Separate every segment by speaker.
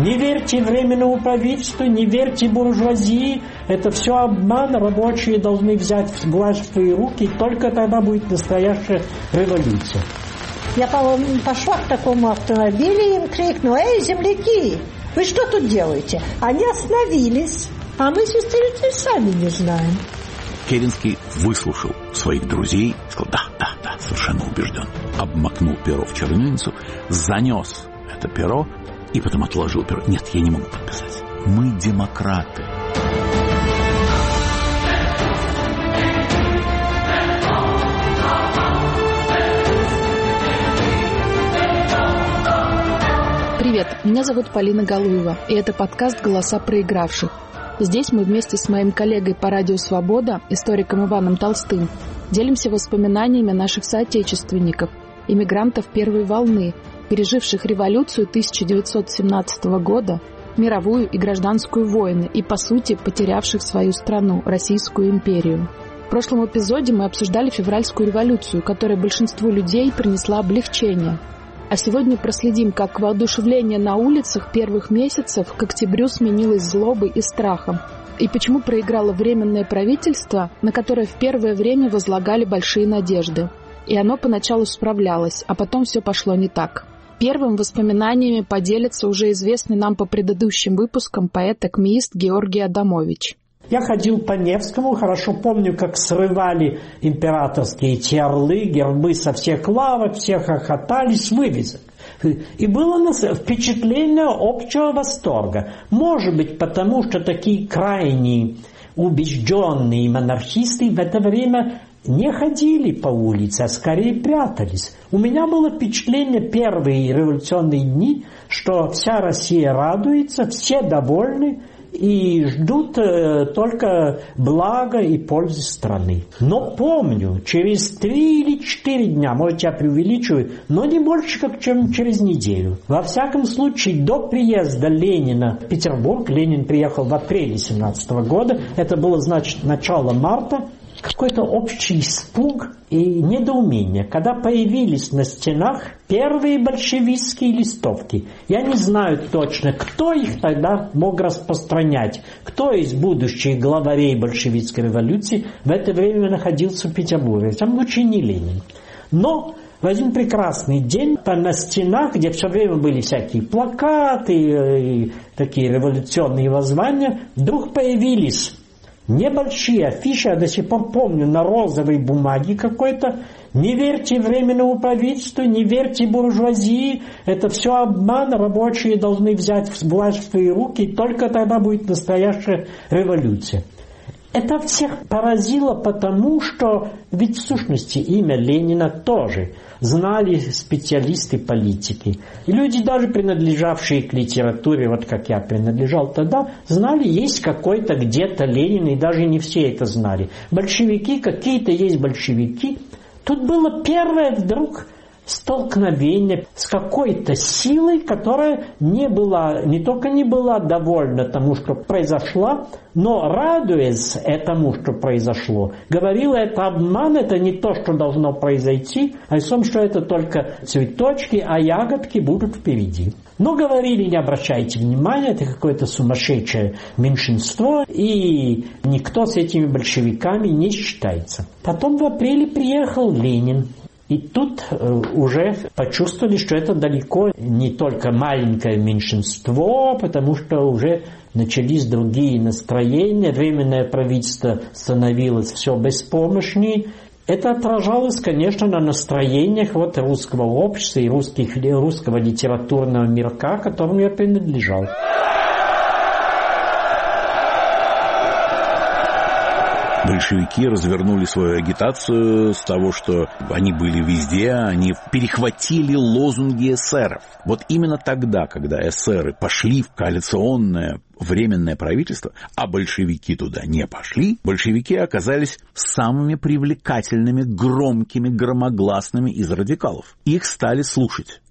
Speaker 1: Не верьте временному правительству, не верьте буржуазии. Это все обман. Рабочие должны взять власть в свои руки. Только тогда будет настоящая революция.
Speaker 2: Я пошла к такому автомобилю и им крикнула: «Эй, земляки, вы что тут делаете?» Они остановились, а мы, сестры, сами не знаем.
Speaker 3: Керенский выслушал своих друзей и сказал: да, совершенно убежден. Обмакнул перо в чернильницу, занес это перо и потом отложил перо. Нет, я не могу подписать. Мы демократы.
Speaker 4: Привет, меня зовут Полина Галуева, и это подкаст «Голоса проигравших». Здесь мы вместе с моим коллегой по радио «Свобода», историком Иваном Толстым, делимся воспоминаниями наших соотечественников, иммигрантов первой волны, переживших революцию 1917 года, мировую и гражданскую войны и, по сути, потерявших свою страну, Российскую империю. В прошлом эпизоде мы обсуждали февральскую революцию, которая большинству людей принесла облегчение. А сегодня проследим, как воодушевление на улицах первых месяцев к октябрю сменилось злобой и страхом, и почему проиграло Временное правительство, на которое в первое время возлагали большие надежды. И оно поначалу справлялось, а потом все пошло не так. Первым воспоминаниями поделится уже известный нам по предыдущим выпускам поэт-акмеист Георгий Адамович.
Speaker 1: Я ходил по Невскому, хорошо помню, как срывали императорские орлы, гербы со всех лавок, все хохотали с вывесок. И было впечатление общего восторга. Может быть, потому что такие крайние убежденные монархисты в это время не ходили по улице, а скорее прятались. У меня было впечатление первые революционные дни, что вся Россия радуется, все довольны и ждут только блага и пользы страны. Но помню, через 3 или 4 дня, может, я преувеличиваю, но не больше, чем через неделю. Во всяком случае, до приезда Ленина в Петербург, Ленин приехал в апреле 1917 года, это было, значит, начало марта, какой-то общий испуг и недоумение, когда появились на стенах первые большевистские листовки. Я не знаю точно, кто их тогда мог распространять, кто из будущих главарей большевистской революции в это время находился в Петербурге. Там лучше не Ленин. Но в один прекрасный день на стенах, где все время были всякие плакаты и такие революционные воззвания, вдруг появились небольшие афиши, я до сих пор помню, на розовой бумаге какой-то: «Не верьте временному правительству, не верьте буржуазии, это все обман, рабочие должны взять власть в свои руки, и только тогда будет настоящая революция». Это всех поразило, потому что ведь в сущности имя Ленина тоже знали специалисты политики. И люди, даже принадлежавшие к литературе, вот как я принадлежал тогда, знали, есть какой-то где-то Ленин, и даже не все это знали. Большевики, какие-то есть большевики. Тут было первое вдруг столкновение с какой-то силой, которая не только не была довольна тому, что произошло, но, радуясь этому, что произошло, говорила: это обман, это не то, что должно произойти, а о том, что это только цветочки, а ягодки будут впереди. Но говорили: не обращайте внимания, это какое-то сумасшедшее меньшинство, и никто с этими большевиками не считается. Потом в апреле приехал Ленин. И тут уже почувствовали, что это далеко не только маленькое меньшинство, потому что уже начались другие настроения, Временное правительство становилось все беспомощнее. Это отражалось, конечно, на настроениях русского общества и русского литературного мирка, к которому я принадлежал.
Speaker 3: Большевики развернули свою агитацию с того, что они были везде, они перехватили лозунги эсеров. Вот именно тогда, когда эсеры пошли в коалиционное Временное правительство, а большевики туда не пошли, большевики оказались самыми привлекательными, громкими, громогласными из радикалов. Их стали слушать.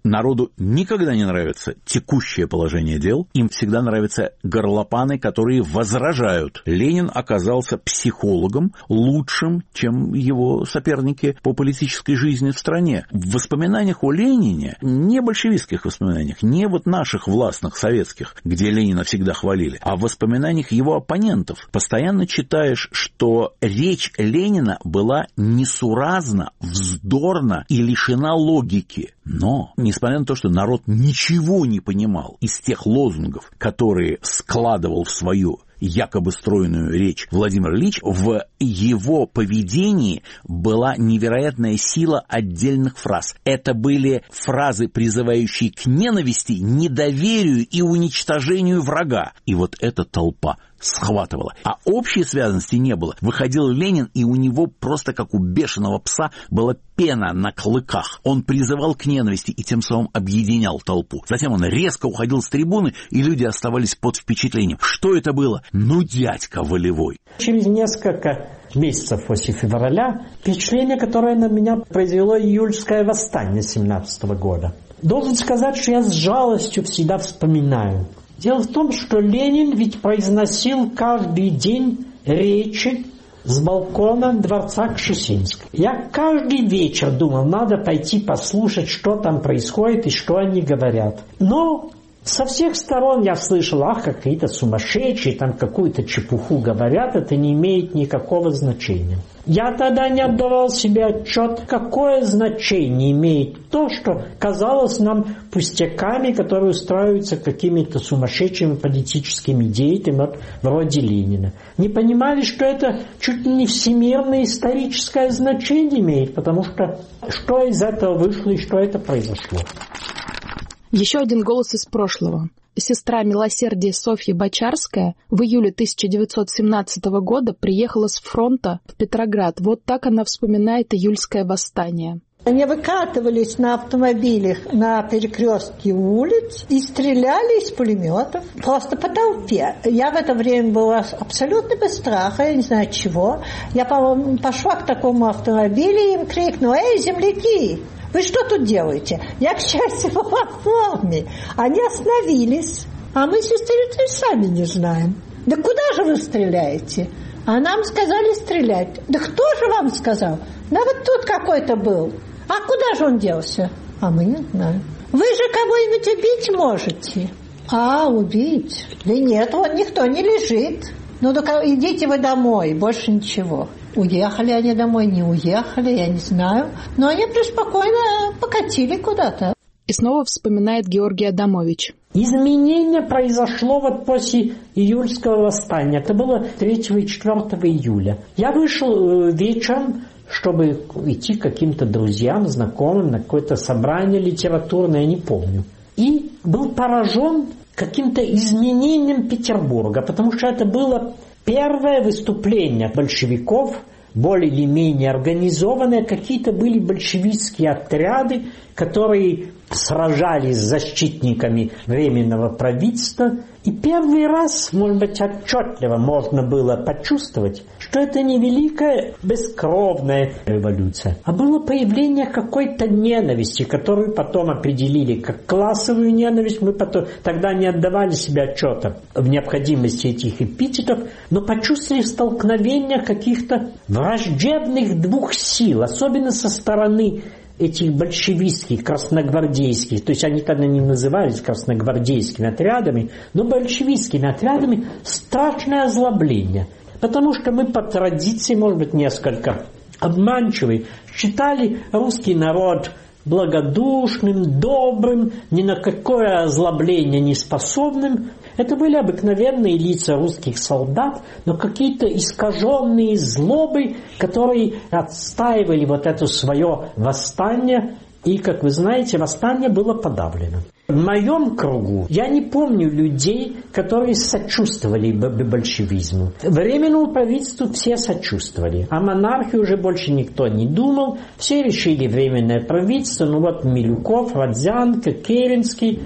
Speaker 3: Народу никогда не нравится текущее положение дел, им всегда нравятся горлопаны, которые возражают. Ленин оказался психологом лучшим, чем его соперники по политической жизни в стране. В воспоминаниях о Ленине, не большевистских воспоминаниях, не вот наших властных советских, где Ленина всегда хвалили, а в воспоминаниях его оппонентов постоянно читаешь, что речь Ленина была несуразна, вздорна и лишена логики. Но, несмотря на то, что народ ничего не понимал из тех лозунгов, которые складывал в свою якобы стройную речь Владимир Ильич, в его поведении была невероятная сила отдельных фраз. Это были фразы, призывающие к ненависти, недоверию и уничтожению врага. И вот эта толпа схватывала. А общей связанности не было. Выходил Ленин, и у него просто как у бешеного пса была пена на клыках. Он призывал к ненависти и тем самым объединял толпу. Затем он резко уходил с трибуны, и люди оставались под впечатлением. Что это было? Ну, дядька волевой.
Speaker 1: Через несколько месяцев после февраля впечатление, которое на меня произвело июльское восстание 17 года. Должен сказать, что я с жалостью всегда вспоминаю. Дело в том, что Ленин ведь произносил каждый день речи с балкона дворца Кшесинского. Я каждый вечер думал, надо пойти послушать, что там происходит и что они говорят. Но со всех сторон я слышал, какие-то сумасшедшие, там какую-то чепуху говорят, это не имеет никакого значения. Я тогда не отдавал себе отчет, какое значение имеет то, что казалось нам пустяками, которые устраиваются какими-то сумасшедшими политическими деятелями вроде Ленина. Не понимали, что это чуть ли не всемирное историческое значение имеет, потому что из этого вышло и что это произошло.
Speaker 4: Еще один голос из прошлого. Сестра милосердия Софья Бочарская в июле 1917 года приехала с фронта в Петроград. Вот так она вспоминает июльское восстание.
Speaker 2: Они выкатывались на автомобилях на перекрестке улиц и стреляли из пулеметов просто по толпе. Я в это время была абсолютно без страха, я не знаю чего. Я, по-моему, пошла к такому автомобилю и им крикнула: «Эй, земляки! Вы что тут делаете?» Я, к счастью, была в форме. Они остановились, а мы, сестры, сами не знаем. «Да куда же вы стреляете?» А нам сказали стрелять. «Да кто же вам сказал?» «Да вот тут какой-то был». «А куда же он делся?» «А мы не знаем». «Вы же кого-нибудь убить можете?» «Убить?» «Да нет, вот никто не лежит». «Ну, так идите вы домой, больше ничего». Уехали они домой, не уехали, я не знаю. Но они преспокойно покатили куда-то.
Speaker 4: И снова вспоминает Георгий Адамович.
Speaker 1: Изменение произошло вот после июльского восстания. Это было 3 и 4 июля. Я вышел вечером, чтобы идти к каким-то друзьям, знакомым на какое-то собрание литературное, я не помню. И был поражен каким-то изменением Петербурга, потому что это было первое выступление большевиков, более или менее организованные, какие-то были большевистские отряды, которые сражались с защитниками Временного правительства. И первый раз, может быть, отчетливо можно было почувствовать, что это не великая бескровная революция, а было появление какой-то ненависти, которую потом определили как классовую ненависть. Мы потом тогда не отдавали себе отчета в необходимости этих эпитетов, но почувствовали столкновение каких-то враждебных двух сил, особенно со стороны этих большевистских, красногвардейских, то есть они тогда не назывались красногвардейскими отрядами, но большевистскими отрядами, страшное озлобление. Потому что мы по традиции, может быть, несколько обманчивый, считали русский народ благодушным, добрым, ни на какое озлобление не способным. Это были обыкновенные лица русских солдат, но какие-то искаженные злобой, которые отстаивали вот это свое восстание. И, как вы знаете, восстание было подавлено. В моем кругу я не помню людей, которые сочувствовали большевизму. Временному правительству все сочувствовали, а монархии уже больше никто не думал. Все решили временное правительство, Милюков, Родзянко, Керенский.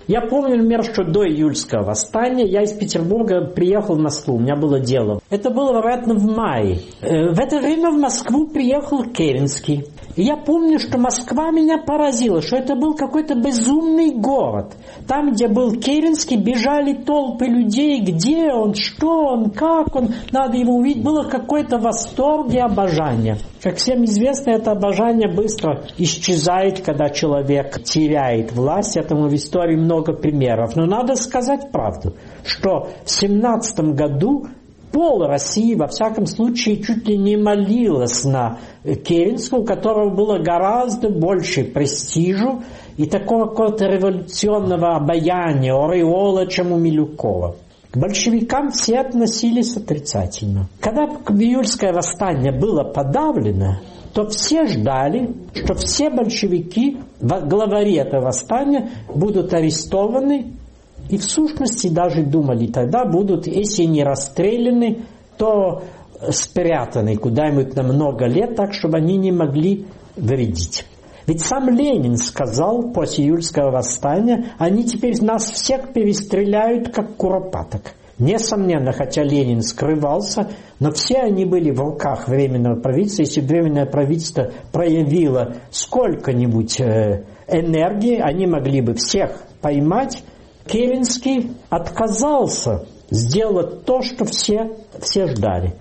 Speaker 1: Я помню, например, что до июльского восстания я из Петербурга приехал в Москву, у меня было дело. Это было, вероятно, в мае. В это время в Москву приехал Керенский. И я помню, что Москва меня поразила, что это был какой-то безумный город. Там, где был Керенский, бежали толпы людей, где он, что он, как он, надо его увидеть. Было какой-то восторг и обожание. Как всем известно, это обожание быстро исчезает, когда человек теряет власть. Этому в истории много примеров. Но надо сказать правду, что в 17 году пол России, во всяком случае, чуть ли не молилась на Керенского, у которого было гораздо больше престижу и такого какого-то революционного обаяния, ореола, чем у Милюкова. К большевикам все относились отрицательно. Когда июльское восстание было подавлено, то все ждали, что все большевики, главари этого восстания, будут арестованы. И в сущности даже думали, тогда будут, если не расстреляны, то спрятаны куда-нибудь на много лет, так, чтобы они не могли вредить. Ведь сам Ленин сказал после июльского восстания, они теперь нас всех перестреляют, как куропаток. Несомненно, хотя Ленин скрывался, но все они были в руках Временного правительства. Если Временное правительство проявило сколько-нибудь энергии, они могли бы всех поймать. Керенский отказался сделать то, что все ждали.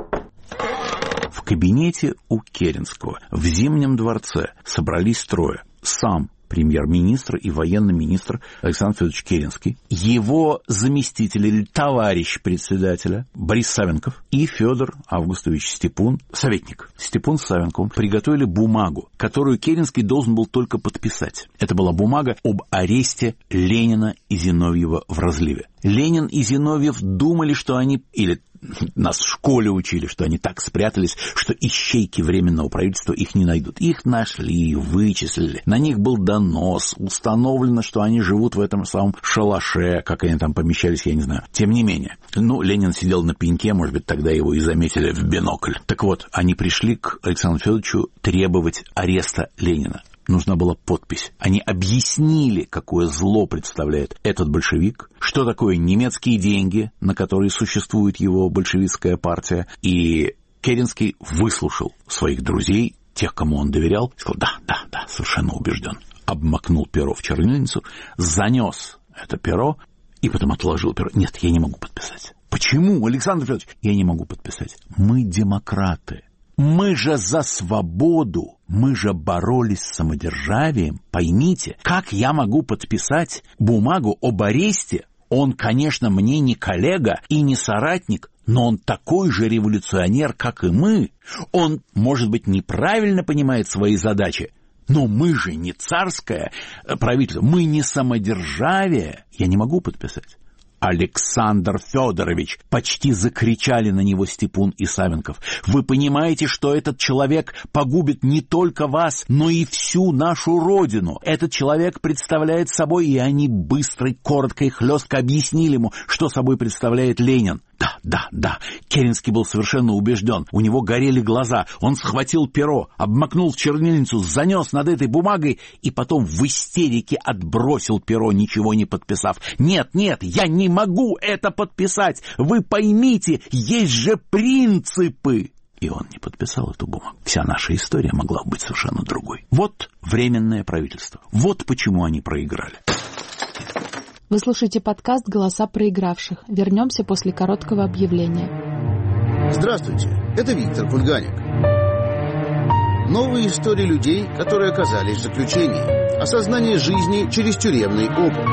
Speaker 3: В кабинете у Керенского в Зимнем дворце собрались трое. Сам премьер-министр и военный министр Александр Федорович Керенский, его заместитель или товарищ председателя Борис Савенков и Федор Августович Степун, советник. Степун с Савенковым приготовили бумагу, которую Керенский должен был только подписать. Это была бумага об аресте Ленина и Зиновьева в разливе. Ленин и Зиновьев думали, что они, или нас в школе учили, что они так спрятались, что ищейки Временного правительства их не найдут. Их нашли, вычислили. На них был донос. Установлено, что они живут в этом самом шалаше. Как они там помещались, я не знаю. Тем не менее. Ленин сидел на пеньке, может быть, тогда его и заметили в бинокль. Так вот, они пришли к Александру Федоровичу требовать ареста Ленина. Нужна была подпись. Они объяснили, какое зло представляет этот большевик, что такое немецкие деньги, на которые существует его большевистская партия. И Керенский выслушал своих друзей, тех, кому он доверял, и сказал, да, совершенно убежден. Обмакнул перо в чернильницу, занес это перо и потом отложил перо. Нет, я не могу подписать. Почему, Александр Федорович? Я не могу подписать. Мы демократы. Мы же за свободу, мы же боролись с самодержавием. Поймите, как я могу подписать бумагу об аресте? Он, конечно, мне не коллега и не соратник, но он такой же революционер, как и мы. Он, может быть, неправильно понимает свои задачи, но мы же не царское правительство, мы не самодержавие. Я не могу подписать. Александр Федорович, почти закричали на него Степун и Савенков. Вы понимаете, что этот человек погубит не только вас, но и всю нашу родину. Этот человек представляет собой, и они быстро, коротко и хлестко объяснили ему, что собой представляет Ленин. Да. Керенский был совершенно убежден. У него горели глаза. Он схватил перо, обмакнул в чернильницу, занес над этой бумагой и потом в истерике отбросил перо, ничего не подписав. Нет, я не могу это подписать. Вы поймите, есть же принципы. И он не подписал эту бумагу. Вся наша история могла быть совершенно другой. Вот Временное правительство. Вот почему они проиграли.
Speaker 4: Вы слушаете подкаст «Голоса проигравших». Вернемся после короткого объявления.
Speaker 5: Здравствуйте, это Виктор Кульганик. Новые истории людей, которые оказались в заключении. Осознание жизни через тюремный опыт.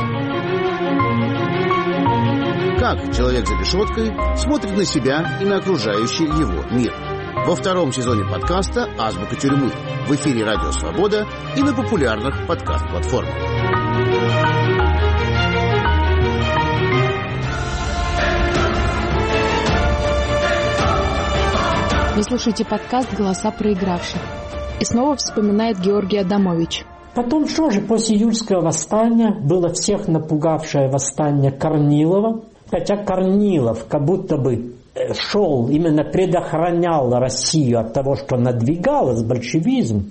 Speaker 5: Как человек за решеткой смотрит на себя и на окружающий его мир. Во втором сезоне подкаста «Азбука тюрьмы». В эфире «Радио Свобода» и на популярных подкаст-платформах.
Speaker 4: Вы слушаете подкаст «Голоса проигравших». И снова вспоминает Георгий Адамович.
Speaker 1: Потом что же, после июльского восстания было всех напугавшее восстание Корнилова. Хотя Корнилов как будто бы именно предохранял Россию от того, что надвигалось большевизм.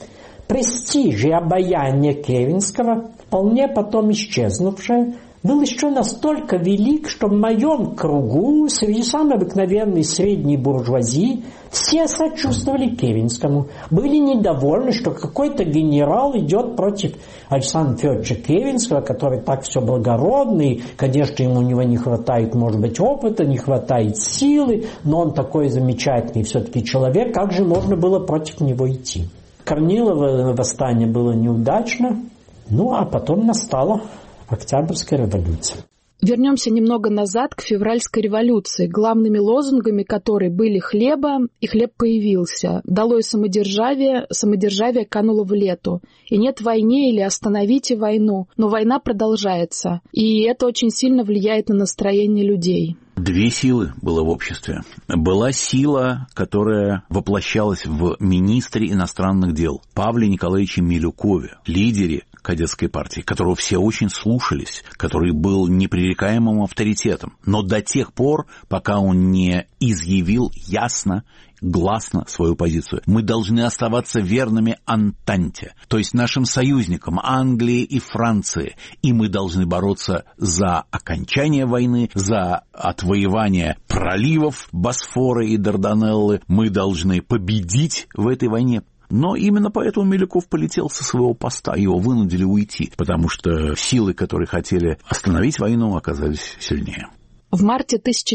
Speaker 1: престиж и обаяние Керенского, вполне потом исчезнувшее, был еще настолько велик, что в моем кругу, среди самой обыкновенной средней буржуазии, все сочувствовали Керенскому, были недовольны, что какой-то генерал идет против Александра Федоровича Керенского, который так все благородный, конечно, ему у него не хватает, может быть, опыта, не хватает силы, но он такой замечательный все-таки человек, как же можно было против него идти? Корнилово восстание было неудачно, а потом настала Октябрьская революция.
Speaker 4: Вернемся немного назад к февральской революции, главными лозунгами которой были «хлеба», и хлеб появился. «Долой самодержавие», самодержавие кануло в лету. И нет войне или «остановите войну», но война продолжается. И это очень сильно влияет на настроение людей.
Speaker 3: Две силы было в обществе. Была сила, которая воплощалась в министре иностранных дел Павле Николаевиче Милюкове, лидере кадетской партии, которого все очень слушались, который был непререкаемым авторитетом. Но до тех пор, пока он не изъявил ясно, гласно свою позицию. Мы должны оставаться верными Антанте, то есть нашим союзникам Англии и Франции. И мы должны бороться за окончание войны, за отвоевание проливов Босфора и Дарданеллы. Мы должны победить в этой войне. Но именно поэтому Милюков полетел со своего поста, его вынудили уйти, потому что силы, которые хотели остановить войну, оказались сильнее.
Speaker 4: В марте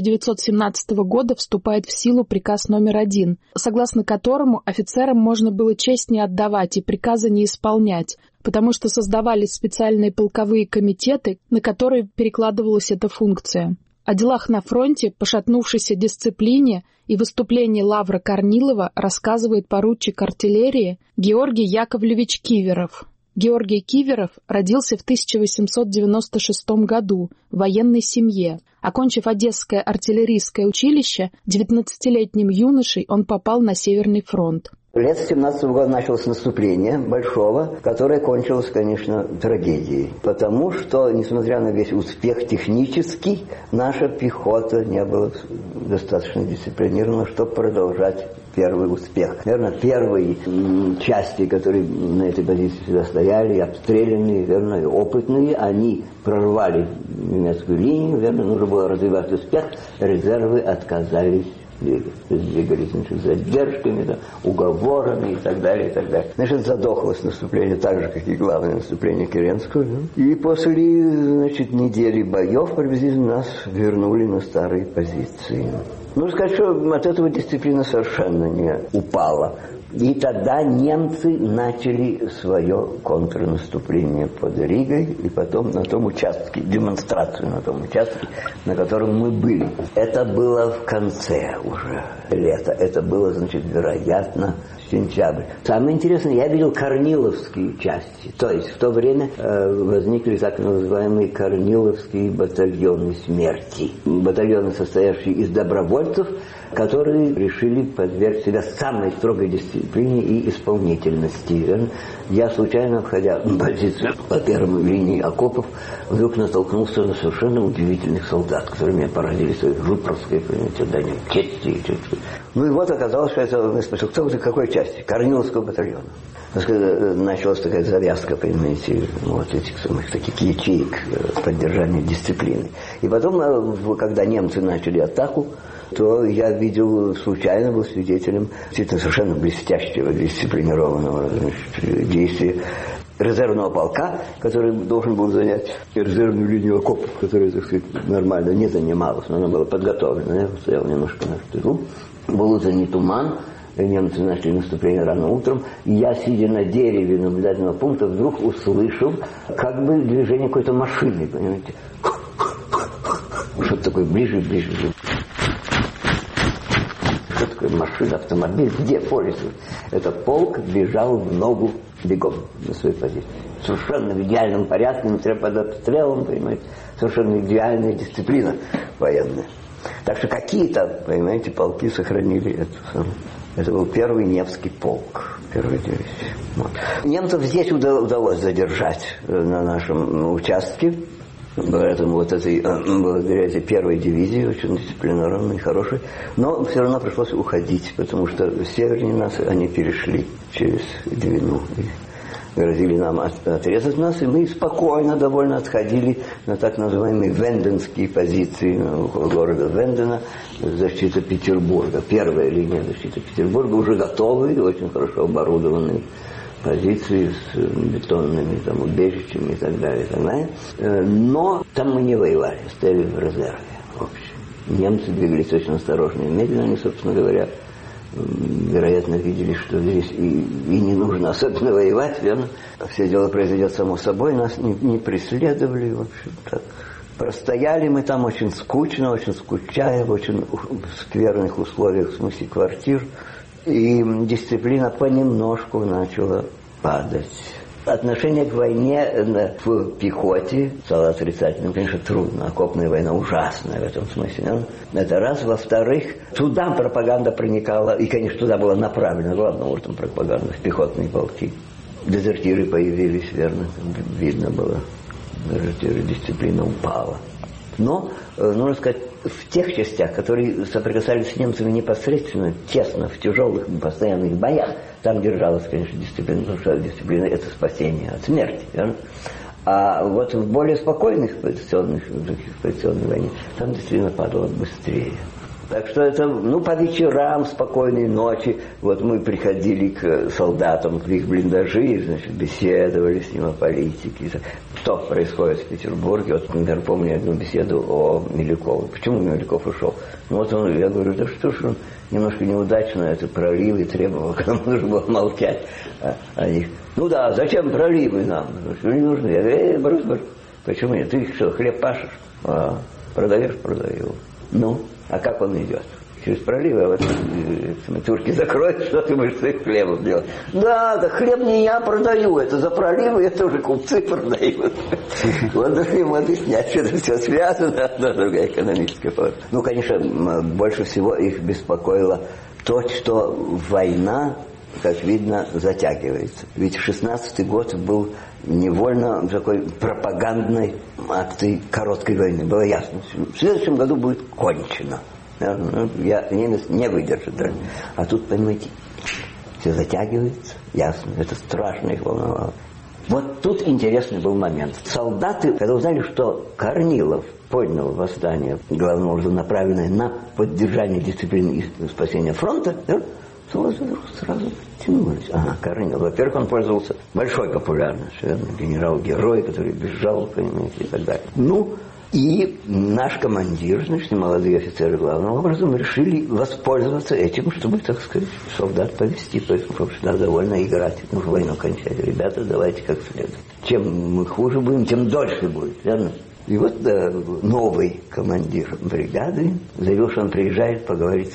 Speaker 4: 1917 года вступает в силу приказ номер 1, согласно которому офицерам можно было честь не отдавать и приказы не исполнять, потому что создавались специальные полковые комитеты, на которые перекладывалась эта функция. О делах на фронте, пошатнувшейся дисциплине и выступлении Лавра Корнилова рассказывает поручик артиллерии Георгий Яковлевич Киверов. Георгий Киверов родился в 1896 году в военной семье. Окончив Одесское артиллерийское училище, 19-летним юношей он попал на Северный фронт.
Speaker 6: Лет с 17 года началось наступление большого, которое кончилось, конечно, трагедией. Потому что, несмотря на весь успех технический, наша пехота не была достаточно дисциплинирована, чтобы продолжать первый успех. Наверное, первые части, которые на этой позиции всегда стояли, обстрелянные, верно, опытные, они прорвали немецкую линию, верно, нужно было развивать успех, резервы отказались двигались, значит, задержками, да, уговорами и так далее, и так далее. Значит, задохлось наступление, так же, как и главное наступление Керенского. Да? И после, значит, недели боев приблизительно нас вернули на старые позиции. Нужно сказать, что от этого дисциплина совершенно не упала. И тогда немцы начали свое контрнаступление под Ригой и потом на том участке, демонстрацию на том участке, на котором мы были. Это было в конце уже лета. Это было, значит, вероятно, сентябрь. Самое интересное, я видел корниловские части. То есть в то время возникли так называемые корниловские батальоны смерти. Батальоны, состоявшие из добровольцев, которые решили подвергнуть себя самой строгой дисциплине и исполнительности. Я случайно, входя в позицию по первой линии окопов, вдруг натолкнулся на совершенно удивительных солдат, которые меня поразили своей жупровской, понимаете, данью чести. Ну и вот оказалось, что это, спросил, кто вы, какой части? Корниловского батальона. Началась такая завязка, понимаете, вот этих самых таких ячеек поддержания дисциплины. И потом, когда немцы начали атаку, то я видел, случайно был свидетелем совершенно блестящего, дисциплинированного, значит, действия резервного полка, который должен был занять резервную линию окопов, которая, так сказать, нормально не занималась, но она была подготовлена. Я стоял немножко на штыгу. Был утренний туман, немцы начали наступление рано утром, и я, сидя на дереве наблюдательного пункта, вдруг услышал как бы движение какой-то машины, понимаете. Что-то такое ближе. Что такое машина, автомобиль, где по лесу? Этот полк бежал в ногу бегом на своей позиции. Совершенно в идеальном порядке, несмотря под обстрелом, понимаете, совершенно идеальная дисциплина военная. Так что какие-то, понимаете, полки сохранили эту самую. Это был первый Невский полк, первая дивизия. Вот. Немцев здесь удалось задержать на нашем участке. Поэтому вот благодаря этой первой дивизии, очень дисциплинированной, хорошей, но все равно пришлось уходить, потому что севернее нас они перешли через Двину. грозили нам отрезать нас, и мы спокойно довольно отходили на так называемые венденские позиции города Вендена, защита Петербурга. Первая линия защиты Петербурга уже готовые, очень хорошо оборудованные позиции с бетонными там, убежищами и так далее, и так далее. Но там мы не воевали, стояли в резерве. В общем, немцы двигались очень осторожно и медленно, они, собственно говоря, вероятно, видели, что здесь и не нужно особенно воевать, верно? Все дело произойдет само собой, нас не преследовали, в общем, так. Простояли мы там очень скучно, очень скучая, в очень скверных условиях, в смысле квартир, и дисциплина понемножку начала падать. Отношение к войне в пехоте стало отрицательным. Конечно, трудно. Окопная война ужасная в этом смысле. Это раз. Во-вторых, туда пропаганда проникала, и, конечно, туда была направлена главным образом пропаганда в пехотные полки. Дезертиры появились, верно, видно было. Дезертиры, дисциплина упала. Но, нужно сказать, в тех частях, которые соприкасались с немцами непосредственно, тесно, в тяжелых постоянных боях, там держалась, конечно, дисциплина, потому что дисциплина – это спасение от смерти. Верно? А вот в более спокойных позиционной войне там дисциплина падала быстрее. Так что это, по вечерам, спокойной ночи, вот мы приходили к солдатам, к их блиндажи, значит, беседовали с ним о политике. Что происходит в Петербурге? Вот, например, помню одну беседу о Милюкове. Почему Милюков ушел? Я говорю, да что ж он немножко неудачно это проливы требовал, когда нужно было молчать о них. Зачем проливы нам? Не нужны. Я говорю, брось, почему нет? Ты что, хлеб пашешь? Продаешь? Продаю. А как он идет? Через проливы, а вот турки закроют, что ты будешь с их хлебом делать? Да, хлеб не я продаю, это за проливы, это уже купцы продают. Вот должны ему объяснять, что это все связано, одна другая экономическая форма. Конечно, больше всего их беспокоило то, что война, как видно, затягивается. Ведь 16-й год был невольно такой пропагандной акцией короткой войны. Было ясно, в следующем году будет кончено. Немец не выдержит. Да? А тут, понимаете, все затягивается, ясно, это страшно их волновало. Вот тут интересный был момент. Солдаты, когда узнали, что Корнилов поднял восстание, главным образом направленное на поддержание дисциплины и спасения фронта, да? Сразу тянулись. Корнилов. Во-первых, он пользовался большой популярностью. Генерал-герой, который бежал, понимаете, и так далее. И наш командир, значит, и молодые офицеры главным образом решили воспользоваться этим, чтобы, так сказать, солдат повести. Потому что надо довольно играть. Войну кончать. Ребята, давайте как следует. Чем мы хуже будем, тем дольше будет. Верно? И вот новый командир бригады заявил, что он приезжает поговорить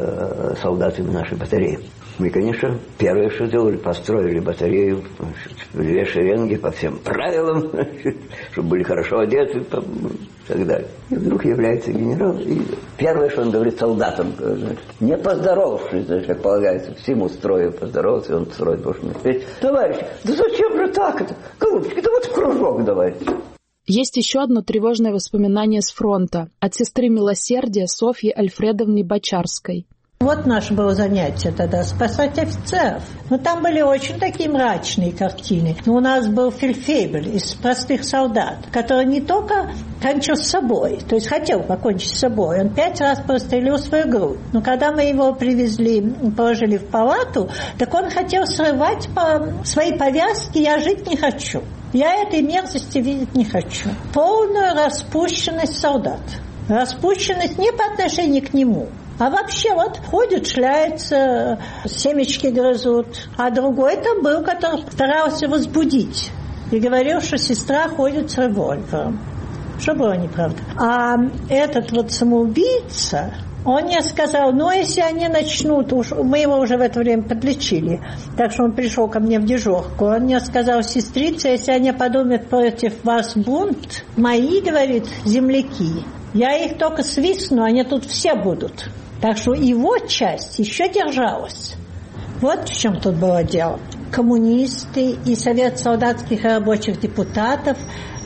Speaker 6: с солдатами нашей батареи. Мы, конечно, первое, что сделали, построили батарею в две шеренги по всем правилам, чтобы были хорошо одеты и так далее. И вдруг является генерал, и первое, что он говорит солдатам, не поздоровавшись, как полагается, всему строю поздоровался, он строй должен сказать: товарищи, да зачем же так это? Голубчики, да вот в кружок давайте.
Speaker 4: Есть еще одно тревожное воспоминание с фронта от сестры милосердия Софьи Альфредовны Бочарской.
Speaker 2: Вот наше было занятие тогда – спасать офицеров. Но там были очень такие мрачные картины. Но у нас был фельдфебель из простых солдат, который не только кончил с собой, то есть хотел покончить с собой, он 5 раз прострелил свою грудь. Но когда мы его привезли, положили в палату, так он хотел срывать свои повязки «я жить не хочу». Я этой мерзости видеть не хочу. Полную распущенность солдат. Распущенность не по отношению к нему, а вообще вот ходит, шляется, семечки грызут. А другой там был, который старался возбудить. И говорил, что сестра ходит с револьвером. Что было неправда. А этот вот самоубийца, он мне сказал, если они начнут, мы его уже в это время подлечили, так что он пришел ко мне в дежурку, он мне сказал: сестрица, если они подумают против вас бунт, мои, говорит, земляки, я их только свистну, они тут все будут. Так что его часть еще держалась. Вот в чем тут было дело. Коммунисты и Совет солдатских и рабочих депутатов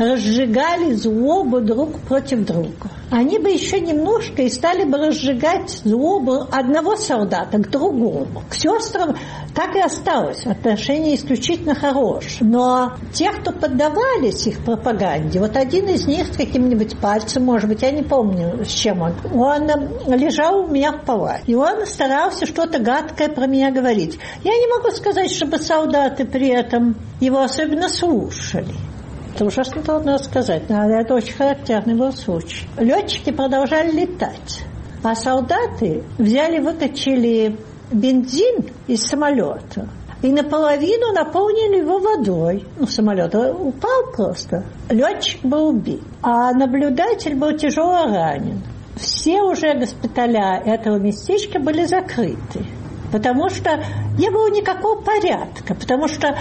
Speaker 2: разжигали злобу друг против друга. Они бы еще немножко и стали бы разжигать злобу одного солдата к другому. К сестрам так и осталось. Отношения исключительно хорошие. Но те, кто поддавались их пропаганде, вот один из них с каким-нибудь пальцем, может быть, я не помню, с чем он лежал у меня в палате. И он старался что-то гадкое про меня говорить. Я не могу сказать, чтобы солдаты при этом его особенно слушали. Это ужасно трудно сказать, но это очень характерный был случай. Летчики продолжали летать, а солдаты выкачали бензин из самолета и наполовину наполнили его водой. Самолет упал просто. Летчик был убит, а наблюдатель был тяжело ранен. Все уже госпиталя этого местечка были закрыты, потому что не было никакого порядка, потому что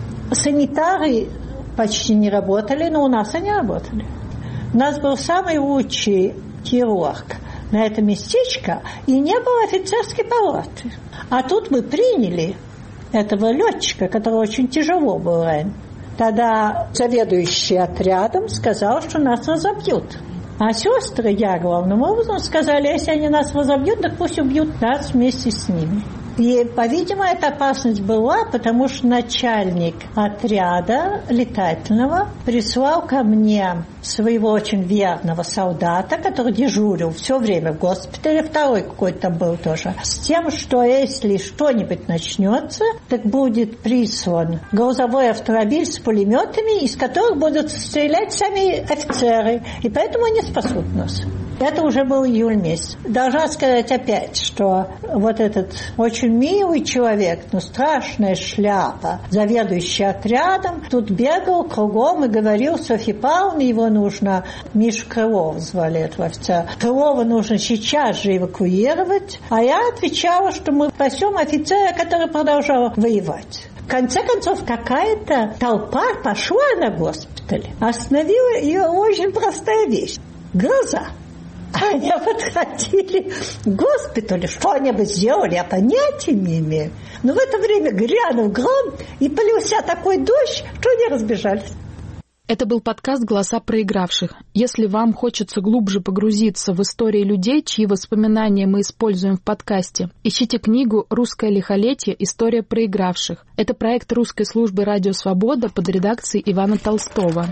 Speaker 2: санитары почти не работали, но у нас они работали. У нас был самый лучший хирург на это местечко, и не было офицерской палаты. А тут мы приняли этого летчика, который очень тяжело был ранен. Тогда заведующий отрядом сказал, что нас разобьют. А сестры, я главным образом, сказали, если они нас разобьют, так пусть убьют нас вместе с ними. И, по-видимому, эта опасность была, потому что начальник отряда летательного прислал ко мне своего очень верного солдата, который дежурил все время в госпитале, второй какой-то был тоже, с тем, что если что-нибудь начнется, так будет прислан грузовой автомобиль с пулеметами, из которых будут стрелять сами офицеры, и поэтому они спасут нас. Это уже был июль месяц. Должна сказать опять, что вот этот очень милый человек, но страшная шляпа, заведующий отрядом, тут бегал кругом и говорил Софье Павловне, его нужно, Мишу Крылова звали этого офицера, Крылова нужно сейчас же эвакуировать, а я отвечала, что мы спасем офицера, который продолжал воевать. В конце концов, какая-то толпа пошла на госпиталь. Остановила ее очень простая вещь – гроза. Они подходили к госпиталю. Что они бы сделали, я понятия не имею. Но в это время грянул гром, и полился такой дождь, что они разбежались.
Speaker 4: Это был подкаст «Голоса проигравших». Если вам хочется глубже погрузиться в истории людей, чьи воспоминания мы используем в подкасте, ищите книгу «Русское лихолетие. История проигравших». Это проект русской службы «Радио Свобода» под редакцией Ивана Толстого.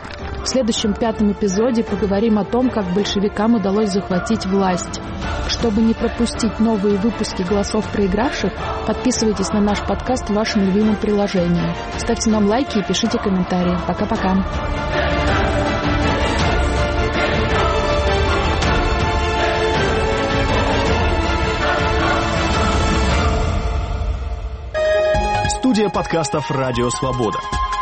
Speaker 4: В следующем 5-м эпизоде поговорим о том, как большевикам удалось захватить власть. Чтобы не пропустить новые выпуски «Голосов проигравших», подписывайтесь на наш подкаст в вашем любимом приложении. Ставьте нам лайки и пишите комментарии. Пока-пока.
Speaker 7: Студия подкастов «Радио Свобода».